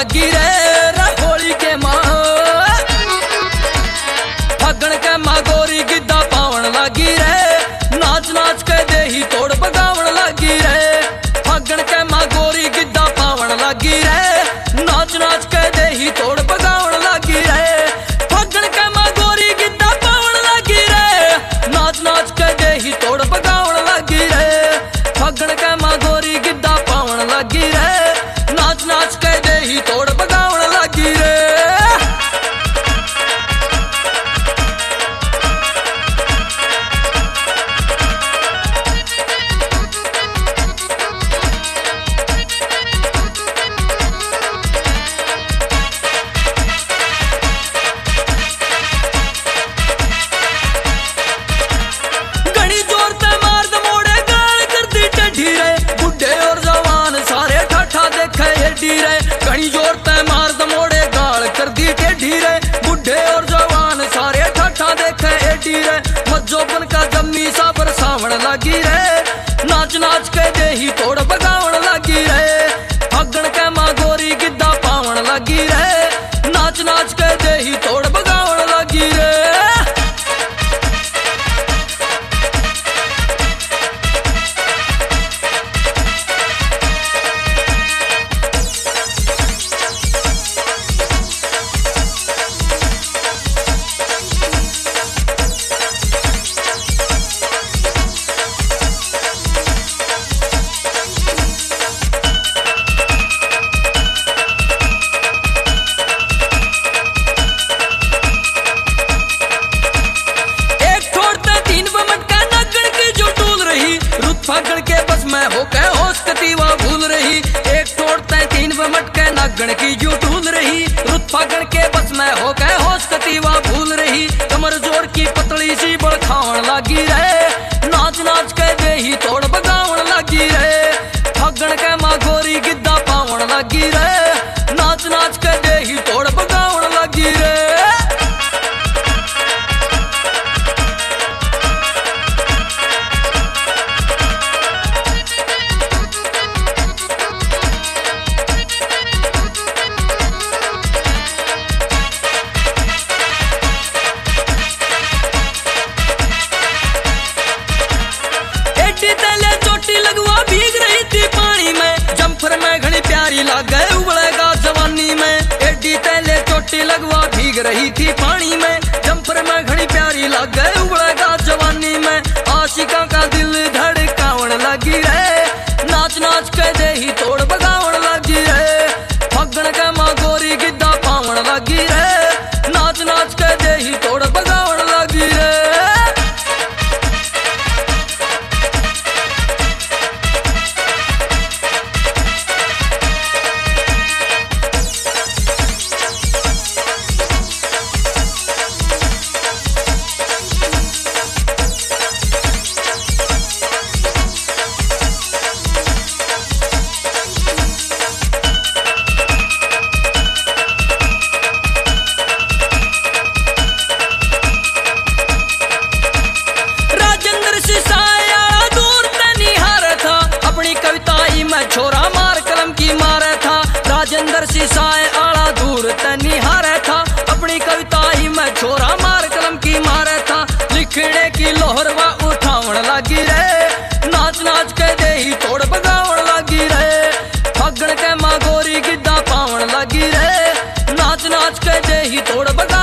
लागी रे होली के माँ फगण के माँ गोरी गिद्दा पावन लागी रे नाच नाच के दे ही तोड़ बगावन लागी रे फगण के माँ गोरी गिद्दा पावन लागी रे नाच नाच के दे ही तोड़ बगावन लागी रे फगण के माँ गोरी गिद्दा पावन लागी रे नाच नाच के दे ही तोड़ बगावन लागी रे फगण के माँ गोरी गिद्दा पावन लागी रे नाच नाच के दे ही तोड़ बगावन लागी रे। घनी जोर ते मार द मोड़े गाल कर दी टेढ़ी रे बुढ़े और जवान सारे ठाठा देखे एडी रे घनी जोर ते मार द मोड़े गाल कर दी टेढ़ी रे बुढ़े और जवान सारे ठाठा देखे एडी रे मज्जोबन का जम्मी सा बरसावन लागी रे नाच नाच के दे ही तोड़ बगावन लागी रे फगण के माँ गोरी गिद्दा पावन लागी रे नाच नाच के दे ही तोड़ बगावन लागी रे। फगण के बस में हो के होश कतीवा भूल रही एक तोड़ते तीन बमट के नागण की जो टूल रही रुत फगण के बस में हो के होश कतीवा भूल रही कमर जोड़ की पतली सी बड़ खावन लागी रे नाच नाच के दे ही तोड़ बगावन लागी रे फगण के माँ गोरी गिद्दा पावन लागी रे नाच नाच के दे ही तोड़ बगावन लागी रे। चोटी लगवा भीग रही थी पानी में जम्फर में घनी प्यारी लागे उबलेगा जवानी में एडी तेले चोटी लगवा भीग रही थी पानी में जम्फर में घनी प्यारी लागे उबलेगा जवानी में आशिका का दिल धड़कावन लगी रे नाच नाच के दे ही तोड़ बगावन लगी रे फगण के माँ गोरी गिद्दा पावन लगी रे नाच नाच के दे ही तोड़ बगावन लगी रे। छोरा मार कलम की मारे था राजेंद्र सिसाए आला दूर तनिहारे था अपनी कविता ही में छोरा मार कलम की मारे था लिखने की लोहरवा उठावन लगी रे नाच नाच के दे ही तोड़ बगावन लगी रे फगण के माँ गोरी गिद्दा पावन लगी रे नाच नाच के दे ही तोड़ बगा